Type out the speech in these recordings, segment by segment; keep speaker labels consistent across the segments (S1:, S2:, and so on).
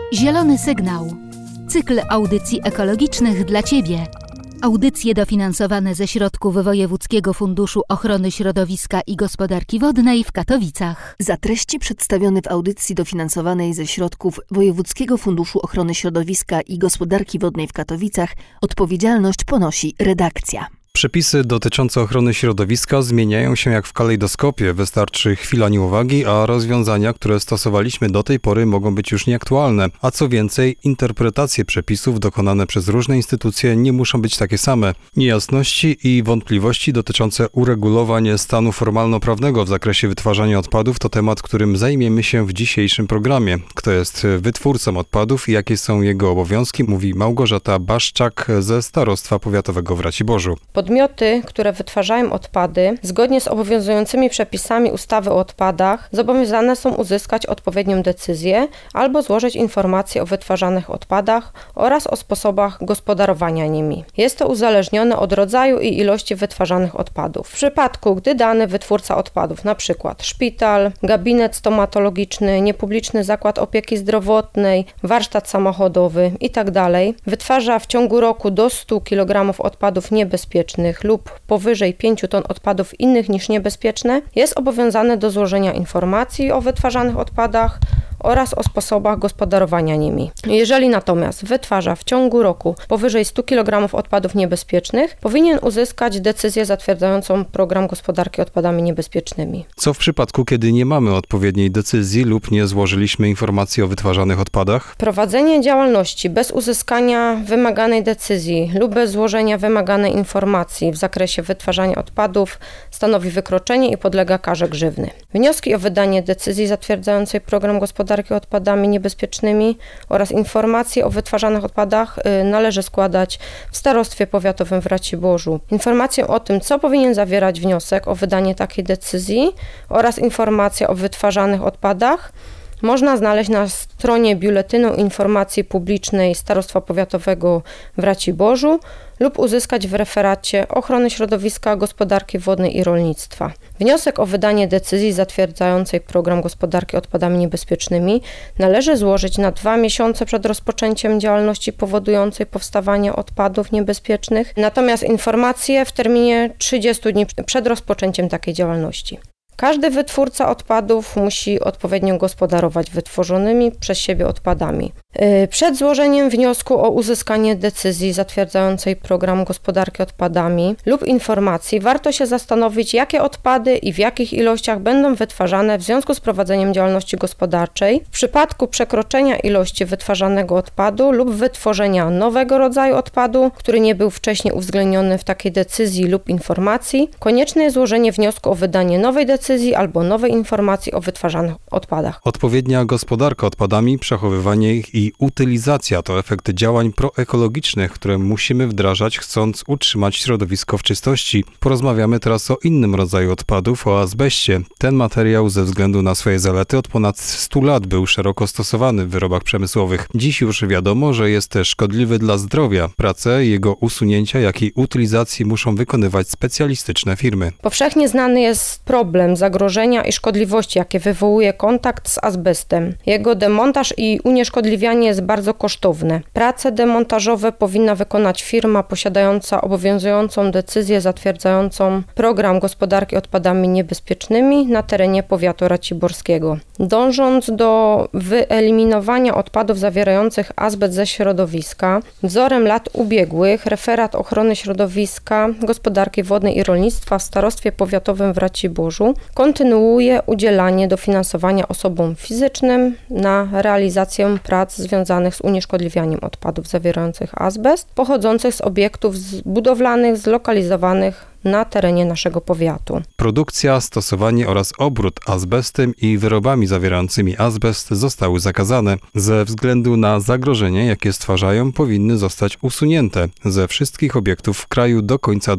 S1: Zielony sygnał. Cykl audycji ekologicznych dla Ciebie. Audycje dofinansowane ze środków Wojewódzkiego Funduszu Ochrony Środowiska i Gospodarki Wodnej w Katowicach.
S2: Za treści przedstawione w audycji dofinansowanej ze środków Wojewódzkiego Funduszu Ochrony Środowiska i Gospodarki Wodnej w Katowicach odpowiedzialność ponosi redakcja.
S3: Przepisy dotyczące ochrony środowiska zmieniają się jak w kalejdoskopie. Wystarczy chwila nieuwagi, a rozwiązania, które stosowaliśmy do tej pory, mogą być już nieaktualne. A co więcej, interpretacje przepisów dokonane przez różne instytucje nie muszą być takie same. Niejasności i wątpliwości dotyczące uregulowań stanu formalno-prawnego w zakresie wytwarzania odpadów to temat, którym zajmiemy się w dzisiejszym programie. Kto jest wytwórcą odpadów i jakie są jego obowiązki, mówi Małgorzata Baszczak ze Starostwa Powiatowego w Raciborzu.
S4: Podmioty, które wytwarzają odpady, zgodnie z obowiązującymi przepisami ustawy o odpadach, zobowiązane są uzyskać odpowiednią decyzję albo złożyć informacje o wytwarzanych odpadach oraz o sposobach gospodarowania nimi. Jest to uzależnione od rodzaju i ilości wytwarzanych odpadów. W przypadku, gdy dany wytwórca odpadów, np. szpital, gabinet stomatologiczny, niepubliczny zakład opieki zdrowotnej, warsztat samochodowy itd., wytwarza w ciągu roku do 100 kg odpadów niebezpiecznych lub powyżej 5 ton odpadów innych niż niebezpieczne, jest obowiązany do złożenia informacji o wytwarzanych odpadach oraz o sposobach gospodarowania nimi. Jeżeli natomiast wytwarza w ciągu roku powyżej 100 kg odpadów niebezpiecznych, powinien uzyskać decyzję zatwierdzającą program gospodarki odpadami niebezpiecznymi.
S3: Co w przypadku, kiedy nie mamy odpowiedniej decyzji lub nie złożyliśmy informacji o wytwarzanych odpadach?
S4: Prowadzenie działalności bez uzyskania wymaganej decyzji lub bez złożenia wymaganej informacji w zakresie wytwarzania odpadów stanowi wykroczenie i podlega karze grzywny. Wnioski o wydanie decyzji zatwierdzającej program gospodarki odpadami niebezpiecznymi oraz informacje o wytwarzanych odpadach należy składać w Starostwie Powiatowym w Raciborzu. Informację o tym, co powinien zawierać wniosek o wydanie takiej decyzji oraz informację o wytwarzanych odpadach można znaleźć na stronie Biuletynu Informacji Publicznej Starostwa Powiatowego w Raciborzu lub uzyskać w referacie Ochrony Środowiska, Gospodarki Wodnej i Rolnictwa. Wniosek o wydanie decyzji zatwierdzającej program gospodarki odpadami niebezpiecznymi należy złożyć na 2 miesiące przed rozpoczęciem działalności powodującej powstawanie odpadów niebezpiecznych, natomiast informacje w terminie 30 dni przed rozpoczęciem takiej działalności. Każdy wytwórca odpadów musi odpowiednio gospodarować wytworzonymi przez siebie odpadami. Przed złożeniem wniosku o uzyskanie decyzji zatwierdzającej program gospodarki odpadami lub informacji warto się zastanowić, jakie odpady i w jakich ilościach będą wytwarzane w związku z prowadzeniem działalności gospodarczej. W przypadku przekroczenia ilości wytwarzanego odpadu lub wytworzenia nowego rodzaju odpadu, który nie był wcześniej uwzględniony w takiej decyzji lub informacji, konieczne jest złożenie wniosku o wydanie nowej decyzji albo nowej informacji o wytwarzanych odpadach.
S3: Odpowiednia gospodarka odpadami, przechowywanie ich i utylizacja to efekt działań proekologicznych, które musimy wdrażać, chcąc utrzymać środowisko w czystości. Porozmawiamy teraz o innym rodzaju odpadów, o azbeście. Ten materiał ze względu na swoje zalety od ponad 100 lat był szeroko stosowany w wyrobach przemysłowych. Dziś już wiadomo, że jest też szkodliwy dla zdrowia. Pracę jego usunięcia, jak i utylizacji muszą wykonywać specjalistyczne firmy.
S4: Powszechnie znany jest problem zagrożenia i szkodliwości, jakie wywołuje kontakt z azbestem. Jego demontaż i unieszkodliwianie jest bardzo kosztowne. Prace demontażowe powinna wykonać firma posiadająca obowiązującą decyzję zatwierdzającą program gospodarki odpadami niebezpiecznymi na terenie powiatu raciborskiego. Dążąc do wyeliminowania odpadów zawierających azbest ze środowiska, wzorem lat ubiegłych referat ochrony środowiska, gospodarki wodnej i rolnictwa w Starostwie Powiatowym w Raciborzu kontynuuje udzielanie dofinansowania osobom fizycznym na realizację prac związanych z unieszkodliwianiem odpadów zawierających azbest pochodzących z obiektów budowlanych zlokalizowanych na terenie naszego powiatu.
S3: Produkcja, stosowanie oraz obrót azbestem i wyrobami zawierającymi azbest zostały zakazane. Ze względu na zagrożenie, jakie stwarzają, powinny zostać usunięte ze wszystkich obiektów w kraju do końca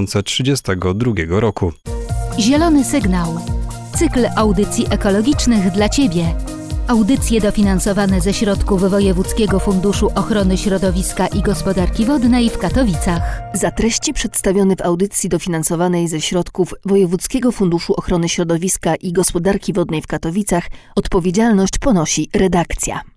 S3: 2032 roku.
S1: Zielony sygnał. Cykl audycji ekologicznych dla Ciebie. Audycje dofinansowane ze środków Wojewódzkiego Funduszu Ochrony Środowiska i Gospodarki Wodnej w Katowicach.
S2: Za treści przedstawione w audycji dofinansowanej ze środków Wojewódzkiego Funduszu Ochrony Środowiska i Gospodarki Wodnej w Katowicach odpowiedzialność ponosi redakcja.